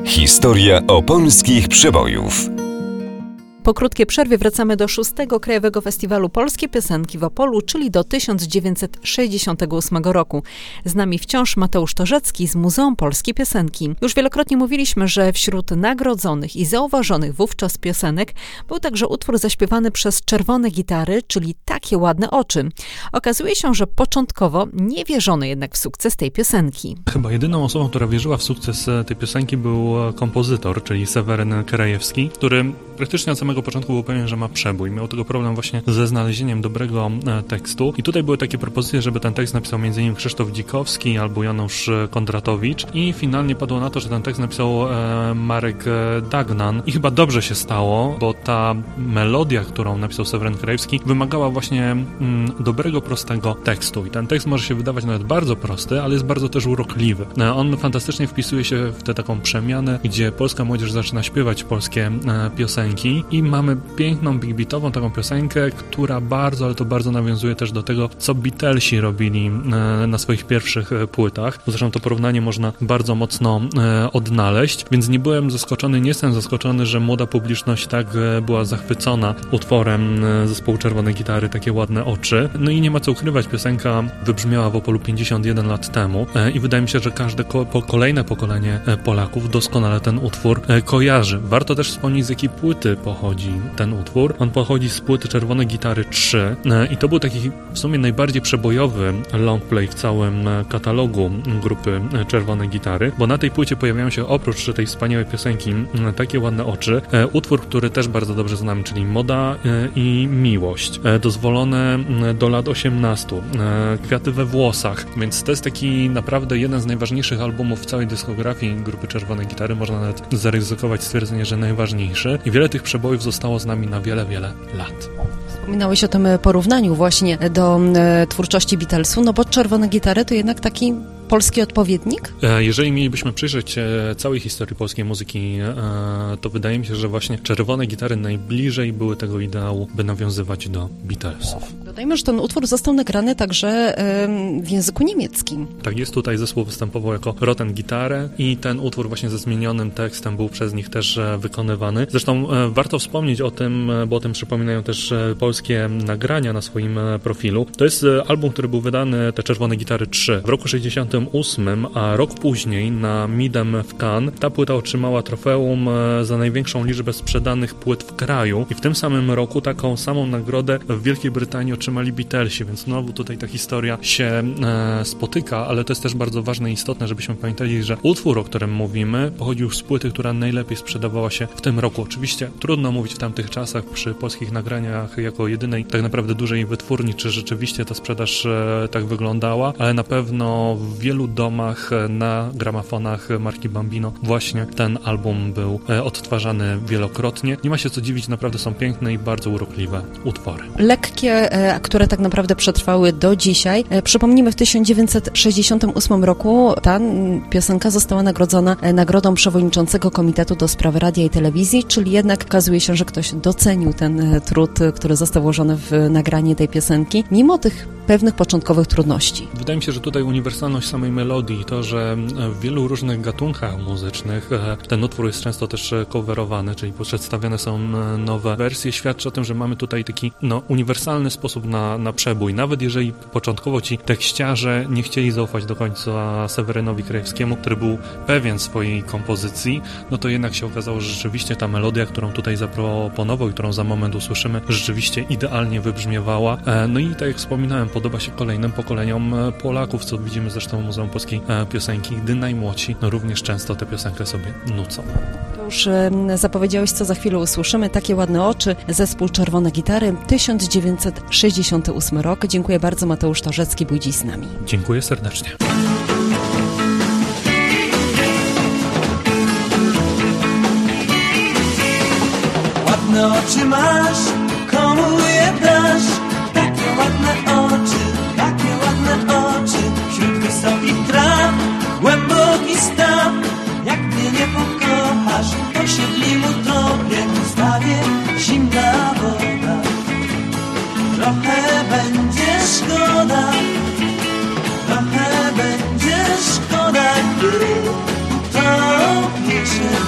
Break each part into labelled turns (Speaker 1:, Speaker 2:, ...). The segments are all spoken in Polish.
Speaker 1: Historia opolskich przebojów.
Speaker 2: Po krótkiej przerwie wracamy do 6. Krajowego Festiwalu Polskie Piosenki w Opolu, czyli do 1968 roku. Z nami wciąż Mateusz Torzecki z Muzeum Polskiej Piosenki. Już wielokrotnie mówiliśmy, że wśród nagrodzonych i zauważonych wówczas piosenek był także utwór zaśpiewany przez Czerwone Gitary, czyli Takie ładne oczy. Okazuje się, że początkowo nie wierzono jednak w sukces tej piosenki.
Speaker 3: Chyba jedyną osobą, która wierzyła w sukces tej piosenki, był kompozytor, czyli Seweryn Krajewski, który praktycznie od samego początku był pewien, że ma przebój. Miał tego problem właśnie ze znalezieniem dobrego tekstu. I tutaj były takie propozycje, żeby ten tekst napisał m.in. Krzysztof Dzikowski albo Janusz Kondratowicz. I finalnie padło na to, że ten tekst napisał Marek Dagnan. I chyba dobrze się stało, bo ta melodia, którą napisał Seweryn Krajewski, wymagała właśnie dobrego, prostego tekstu. I ten tekst może się wydawać nawet bardzo prosty, ale jest bardzo też urokliwy. On fantastycznie wpisuje się w tę taką przemianę, gdzie polska młodzież zaczyna śpiewać polskie piosenki i mamy piękną, big beatową taką piosenkę, która bardzo, ale to bardzo nawiązuje też do tego, co Beatlesi robili na swoich pierwszych płytach. Zresztą to porównanie można bardzo mocno odnaleźć, więc nie byłem zaskoczony, nie jestem zaskoczony, że młoda publiczność tak była zachwycona utworem zespołu Czerwone Gitary, Takie ładne oczy. No i nie ma co ukrywać, piosenka wybrzmiała w Opolu 51 lat temu i wydaje mi się, że każde kolejne pokolenie Polaków doskonale ten utwór kojarzy. Warto też wspomnieć, z jakiej płyty pochodzi ten utwór. On pochodzi z płyty Czerwone Gitary 3 i to był taki w sumie najbardziej przebojowy longplay w całym katalogu grupy Czerwone Gitary, bo na tej płycie pojawiają się oprócz tej wspaniałej piosenki Takie ładne oczy, utwór, który też bardzo dobrze znamy, czyli Moda i miłość, Dozwolone do lat 18, Kwiaty we włosach, więc to jest taki naprawdę jeden z najważniejszych albumów w całej dyskografii grupy Czerwone Gitary, można nawet zaryzykować stwierdzenie, że najważniejszy i wiele tych przebojów zostało z nami na wiele, wiele lat.
Speaker 2: Wspominałeś o tym porównaniu właśnie do twórczości Beatlesu, no bo Czerwone Gitary to jednak taki polski odpowiednik?
Speaker 3: Jeżeli mielibyśmy przyjrzeć całej historii polskiej muzyki, to wydaje mi się, że właśnie Czerwone Gitary najbliżej były tego ideału, by nawiązywać do Beatlesów.
Speaker 2: Dodajmy, że ten utwór został nagrany także w języku niemieckim.
Speaker 3: Tak jest, tutaj zespół występował jako Roten Gitarre i ten utwór właśnie ze zmienionym tekstem był przez nich też wykonywany. Zresztą warto wspomnieć o tym, bo o tym przypominają też polskie nagrania na swoim profilu. To jest album, który był wydany, te Czerwone Gitary 3, w roku 68, a rok później na Midem w Cannes ta płyta otrzymała trofeum za największą liczbę sprzedanych płyt w kraju i w tym samym roku taką samą nagrodę w Wielkiej Brytanii otrzymali Beatlesi, więc znowu tutaj ta historia się spotyka, ale to jest też bardzo ważne i istotne, żebyśmy pamiętali, że utwór, o którym mówimy, pochodził z płyty, która najlepiej sprzedawała się w tym roku. Oczywiście trudno mówić w tamtych czasach przy polskich nagraniach jako jedynej tak naprawdę dużej wytwórni, czy rzeczywiście ta sprzedaż tak wyglądała, ale na pewno w wielu domach na gramofonach marki Bambino właśnie ten album był odtwarzany wielokrotnie. Nie ma się co dziwić, naprawdę są piękne i bardzo urokliwe utwory.
Speaker 2: Lekkie, które tak naprawdę przetrwały do dzisiaj. Przypomnijmy, w 1968 roku ta piosenka została nagrodzona nagrodą przewodniczącego Komitetu do Spraw Radia i Telewizji, czyli jednak okazuje się, że ktoś docenił ten trud, który został włożony w nagranie tej piosenki, mimo tych pewnych początkowych trudności.
Speaker 3: Wydaje mi się, że tutaj uniwersalność samej melodii, to, że w wielu różnych gatunkach muzycznych ten utwór jest często też coverowany, czyli przedstawiane są nowe wersje, świadczy o tym, że mamy tutaj taki uniwersalny sposób na przebój. Nawet jeżeli początkowo ci tekściarze nie chcieli zaufać do końca Sewerynowi Krajewskiemu, który był pewien swojej kompozycji, no to jednak się okazało, że rzeczywiście ta melodia, którą tutaj zaproponował i którą za moment usłyszymy, rzeczywiście idealnie wybrzmiewała. No i tak jak wspominałem, podoba się kolejnym pokoleniom Polaków, co widzimy zresztą w Muzeum Polskiej Piosenki, gdy najmłodsi również często tę piosenkę sobie nucą.
Speaker 2: To już zapowiedziałeś, co za chwilę usłyszymy. Takie ładne oczy, zespół Czerwone Gitary, 1968 rok. Dziękuję bardzo, Mateusz Torzecki był dziś z nami.
Speaker 3: Dziękuję serdecznie.
Speaker 4: Ładne oczy masz, komu je dasz? Takie ładne oczy, wśród wysokich traw, głęboki staw. Jak mnie nie pokochasz, osiedli utopie, stawie zimna woda. Trochę będzie szkoda, gdy utopię się.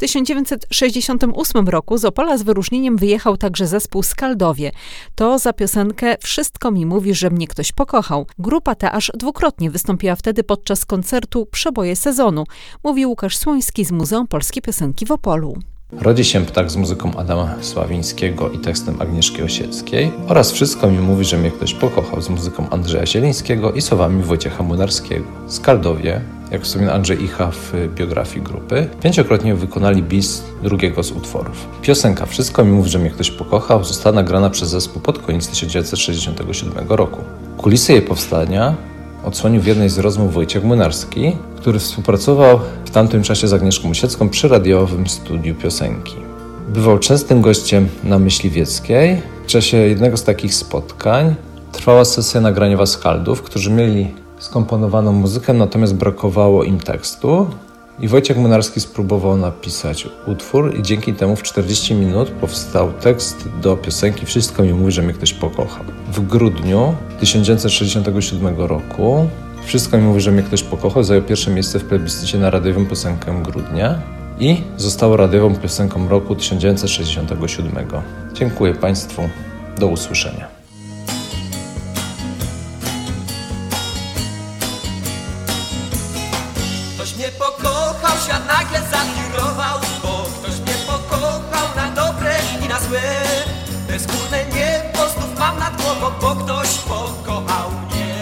Speaker 2: 1968 roku z Opola z wyróżnieniem wyjechał także zespół Skaldowie. To za piosenkę Wszystko mi mówi, że mnie ktoś pokochał. Grupa ta aż dwukrotnie wystąpiła wtedy podczas koncertu Przeboje sezonu, mówi Łukasz Słoński z Muzeum Polskiej Piosenki w Opolu.
Speaker 5: Rodzi się ptak z muzyką Adama Sławińskiego i tekstem Agnieszki Osieckiej oraz Wszystko mi mówi, że mnie ktoś pokochał z muzyką Andrzeja Zielińskiego i słowami Wojciecha Młynarskiego. Skaldowie, jak wspomina Andrzej Icha w biografii grupy, 5-krotnie wykonali bis drugiego z utworów. Piosenka Wszystko mi mówi, że mnie ktoś pokochał została nagrana przez zespół pod koniec 1967 roku. Kulisy jej powstania odsłonił w jednej z rozmów Wojciech Młynarski, który współpracował w tamtym czasie z Agnieszką Osiecką przy radiowym studiu piosenki. Bywał częstym gościem na Myśliwieckiej. W czasie jednego z takich spotkań trwała sesja nagraniowa Skaldów, którzy mieli skomponowaną muzykę, natomiast brakowało im tekstu. I Wojciech Młynarski spróbował napisać utwór i dzięki temu w 40 minut powstał tekst do piosenki Wszystko mi mówi, że mnie ktoś pokochał. W grudniu 1967 roku Wszystko mi mówi, że mnie ktoś pokochał zajął pierwsze miejsce w plebiscycie na radiową piosenkę grudnia i zostało radiową piosenką roku 1967. Dziękuję Państwu. Do usłyszenia.
Speaker 4: Ktoś mnie pokochał, świat nagle zawirował, bo ktoś mnie pokochał na dobre i na złe. Te skórne niebo znów mam nad głową, bo ktoś pokochał mnie.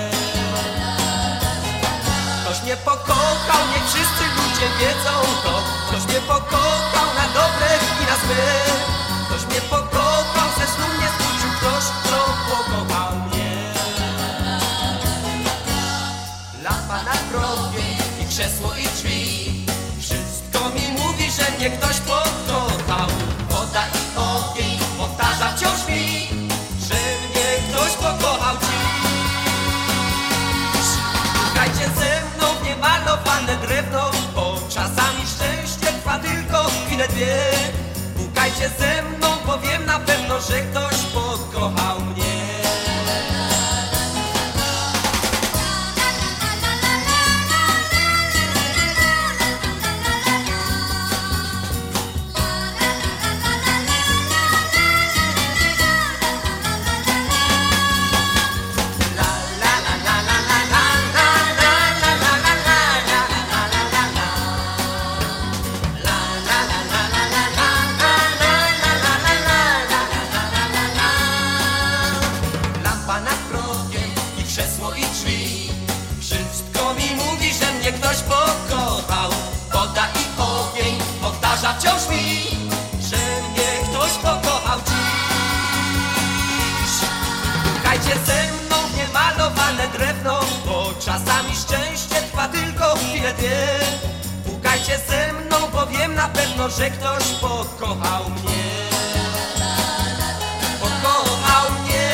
Speaker 4: Ktoś mnie pokochał, niech wszyscy ludzie wiedzą to. Ktoś mnie pokochał na dobre i na złe. Ktoś mnie pokochał, ze snu mnie zbudził ktoś, kto pokochał mnie. Lampa na progiem, krzesło i drzwi. Wszystko mi mówi, że mnie ktoś pokochał. Woda i ogień powtarza wciąż mi, że mnie ktoś pokochał dziś. Szukajcie ze mną w niemalowane drewno, bo czasami szczęście trwa tylko chwilę dwie. Pukajcie ze mną, bo wiem na pewno, że ktoś pokochał mnie. Ktoś pokochał, woda i ogień powtarza wciąż mi, że mnie ktoś pokochał dziś. Pukajcie ze mną w niemalowane drewno, bo czasami szczęście trwa tylko chwilę dwie. Pukajcie ze mną, bo wiem na pewno, że ktoś pokochał mnie. Pokochał mnie.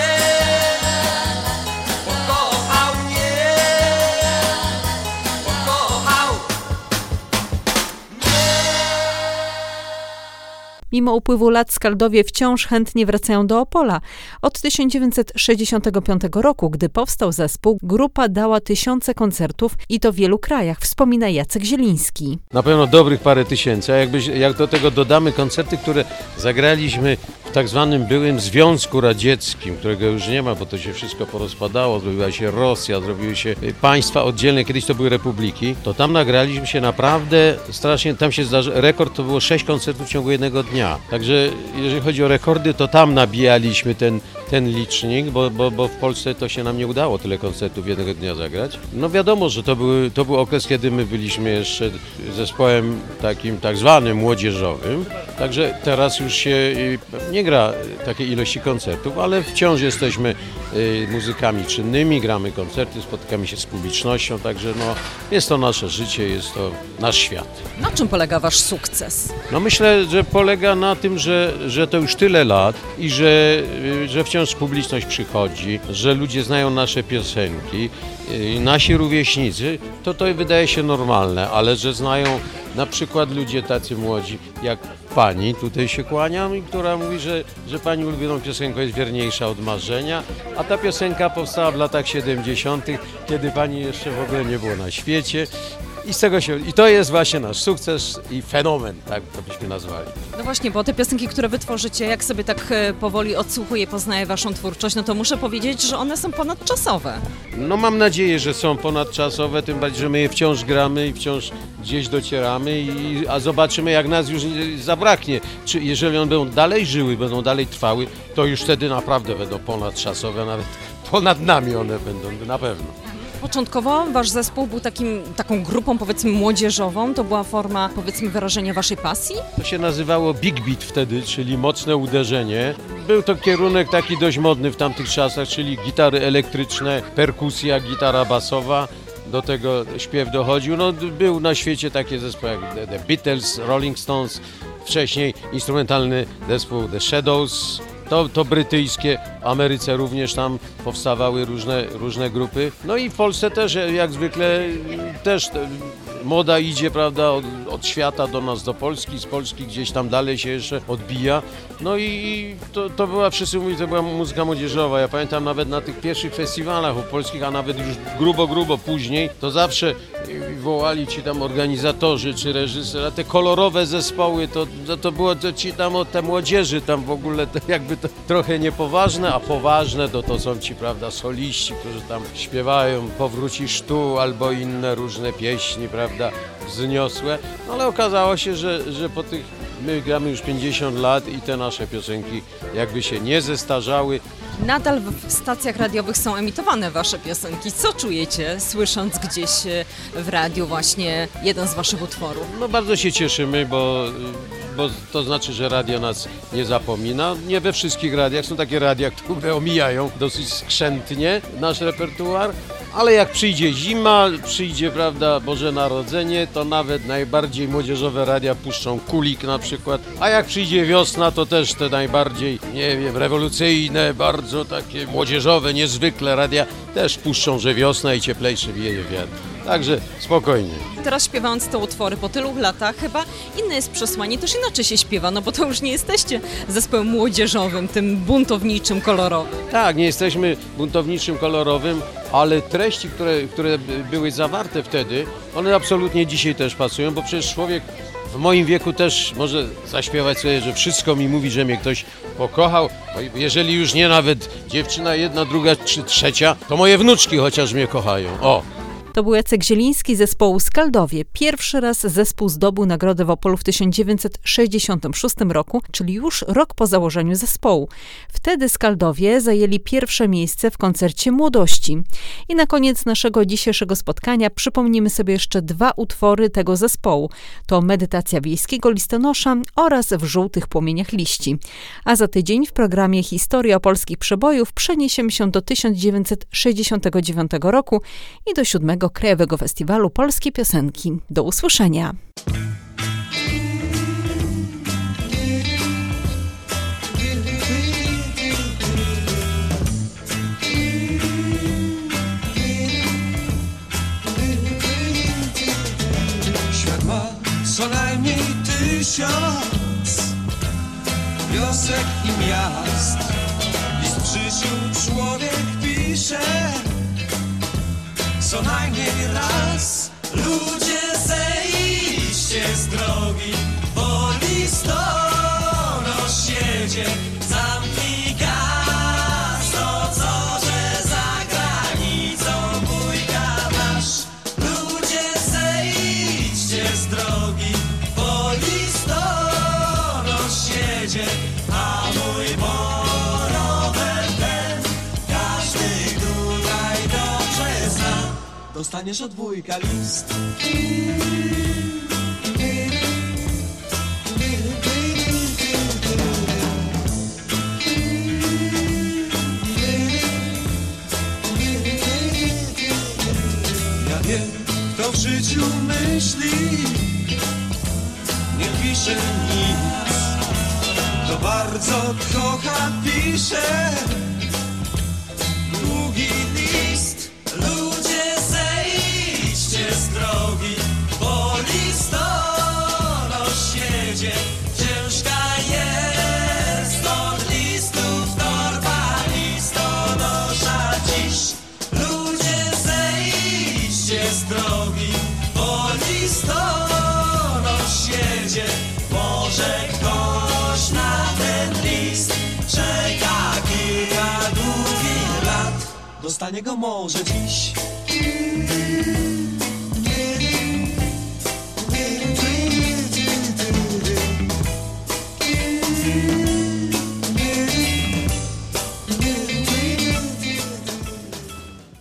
Speaker 2: Mimo upływu lat Skaldowie wciąż chętnie wracają do Opola. Od 1965 roku, gdy powstał zespół, grupa dała tysiące koncertów i to w wielu krajach, wspomina Jacek Zieliński.
Speaker 6: Na pewno dobrych parę tysięcy, a jak do tego dodamy koncerty, które zagraliśmy w tak zwanym byłym Związku Radzieckim, którego już nie ma, bo to się wszystko porozpadało, zrobiła się Rosja, zrobiły się państwa oddzielne, kiedyś to były republiki, to tam nagraliśmy się naprawdę strasznie, tam się zdarzy, rekord to było 6 koncertów w ciągu jednego dnia. Także jeżeli chodzi o rekordy, to tam nabijaliśmy ten licznik, bo w Polsce to się nam nie udało tyle koncertów jednego dnia zagrać. No wiadomo, że to był okres, kiedy my byliśmy jeszcze zespołem takim tak zwanym młodzieżowym. Także teraz już się nie gra takiej ilości koncertów, ale wciąż jesteśmy muzykami czynnymi, gramy koncerty, spotykamy się z publicznością, także no, jest to nasze życie, jest to nasz świat.
Speaker 2: Na czym polega wasz sukces?
Speaker 6: No myślę, że polega na tym, że to już tyle lat i że wciąż publiczność przychodzi, że ludzie znają nasze piosenki, nasi rówieśnicy, to wydaje się normalne, ale że znają na przykład ludzie tacy młodzi jak pani, tutaj się kłaniam, i która mówi, że pani ulubioną piosenką jest Wierniejsza od marzenia, a ta piosenka powstała w latach 70., kiedy pani jeszcze w ogóle nie było na świecie. I to jest właśnie nasz sukces i fenomen, tak to byśmy nazwali.
Speaker 2: No właśnie, bo te piosenki, które wy tworzycie, jak sobie tak powoli odsłuchuję, poznaję waszą twórczość, no to muszę powiedzieć, że one są ponadczasowe.
Speaker 6: No mam nadzieję, że są ponadczasowe, tym bardziej, że my je wciąż gramy i wciąż gdzieś docieramy, a zobaczymy, jak nas już zabraknie. Czy jeżeli one będą dalej żyły, będą dalej trwały, to już wtedy naprawdę będą ponadczasowe, nawet ponad nami one będą, na pewno.
Speaker 2: Początkowo wasz zespół był taką grupą, powiedzmy, młodzieżową, to była forma, powiedzmy, wyrażenia waszej pasji?
Speaker 6: To się nazywało Big Beat wtedy, czyli mocne uderzenie. Był to kierunek taki dość modny w tamtych czasach, czyli gitary elektryczne, perkusja, gitara basowa. Do tego śpiew dochodził. No, był na świecie takie zespoły jak The Beatles, Rolling Stones, wcześniej instrumentalny zespół The Shadows. To brytyjskie, w Ameryce również tam powstawały różne grupy. No i w Polsce też, jak zwykle, też moda idzie, prawda, od świata do nas, do Polski, z Polski gdzieś tam dalej się jeszcze odbija. No i to była, wszyscy mówią, to była muzyka młodzieżowa. Ja pamiętam nawet na tych pierwszych festiwalach polskich, a nawet już grubo później, to zawsze wołali ci tam organizatorzy czy reżyser, a te kolorowe zespoły, to było ci tam te młodzieży, tam w ogóle to jakby to trochę niepoważne, a poważne to są ci, prawda, soliści, którzy tam śpiewają Powrócisz tu albo inne różne pieśni, prawda, wzniosłe. No ale okazało się, że po tych, my gramy już 50 lat i te nasze piosenki jakby się nie zestarzały.
Speaker 2: Nadal w stacjach radiowych są emitowane wasze piosenki. Co czujecie, słysząc gdzieś w radiu właśnie jeden z waszych utworów?
Speaker 6: No bardzo się cieszymy, bo to znaczy, że radio nas nie zapomina. Nie we wszystkich radiach, są takie radia, które omijają dosyć skrzętnie nasz repertuar, ale jak przyjdzie zima, przyjdzie, prawda, Boże Narodzenie, to nawet najbardziej młodzieżowe radia puszczą Kulik na przykład, a jak przyjdzie wiosna, to też te najbardziej, nie wiem, rewolucyjne, bardzo takie młodzieżowe, niezwykle radia też puszczą, że wiosna i cieplejszy wieje wiatr. Także spokojnie.
Speaker 2: Teraz śpiewając te utwory po tylu latach, chyba inne jest przesłanie, też inaczej się śpiewa, no bo to już nie jesteście zespołem młodzieżowym, tym buntowniczym, kolorowym.
Speaker 6: Tak, nie jesteśmy buntowniczym, kolorowym, ale treści, które były zawarte wtedy, one absolutnie dzisiaj też pasują, bo przecież człowiek w moim wieku też może zaśpiewać sobie, że wszystko mi mówi, że mnie ktoś pokochał. Jeżeli już nie nawet dziewczyna jedna, druga czy trzecia, to moje wnuczki chociaż mnie kochają. O!
Speaker 2: To był Jacek Zieliński z zespołu Skaldowie. Pierwszy raz zespół zdobył nagrodę w Opolu w 1966 roku, czyli już rok po założeniu zespołu. Wtedy Skaldowie zajęli pierwsze miejsce w koncercie Młodości. I na koniec naszego dzisiejszego spotkania przypomnimy sobie jeszcze dwa utwory tego zespołu. To Medytacja wiejskiego listonosza oraz W żółtych płomieniach liści. A za tydzień w programie Historia opolskich przebojów przeniesiemy się do 1969 roku i do 7. Krajowego Festiwalu Polskiej Piosenki. Do usłyszenia.
Speaker 7: Świat ma co najmniej 1000 wiosek i miast. List przyjaciół człowiek pisze co najmniej raz. Ludzie, zejdźcie z drogi, bo listonosz jedzie. Zamknij gaz, to co, że za granicą wujka masz. Ludzie, zejdźcie z drogi, bo listonosz jedzie. A mój rower ten każdy tutaj dobrze zna. Dostaniesz od wujka list. Ja wiem, kto w życiu myśli, nie pisze nic. To bardzo kocha, pisze długi list. Ludzie, zejdźcie z drogi, bo listonosz jedzie. Ciężka jest od listów torba listonosza dziś. Ludzie, zejdźcie z drogi, bo dostanie go może dziś.